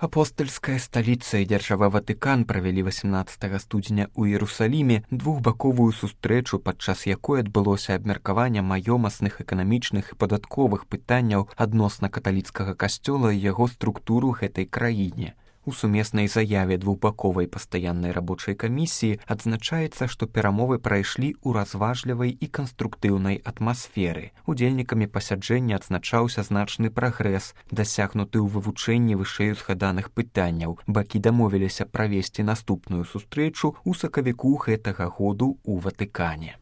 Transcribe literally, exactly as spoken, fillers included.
Апостальская сталіца і дзяржава Ватыкан правялі васямнаццатага студзеня ў Іерусаліме двухбаковую сустрэчу, падчас якой адбылося абмеркаванне маёмасных, эканамічных і падатковых пытанняў адносна каталіцкага касцёла і яго структуру гэтай краіне. У сумеснай заяве двухбаковай пастаяннай рабочай камісіі адзначаецца, што перамовы прайшлі ў разважлівай і канструктыўнай атмасферы. Удзельнікамі пасяджэння адзначаўся значны прагрэс, дасягнуты ў вывучэнні вышэй узгаданых пытанняў. Бакі дамовіліся правесці наступную сустрэчу ў сакавіку гэтага году ў Ватыкане.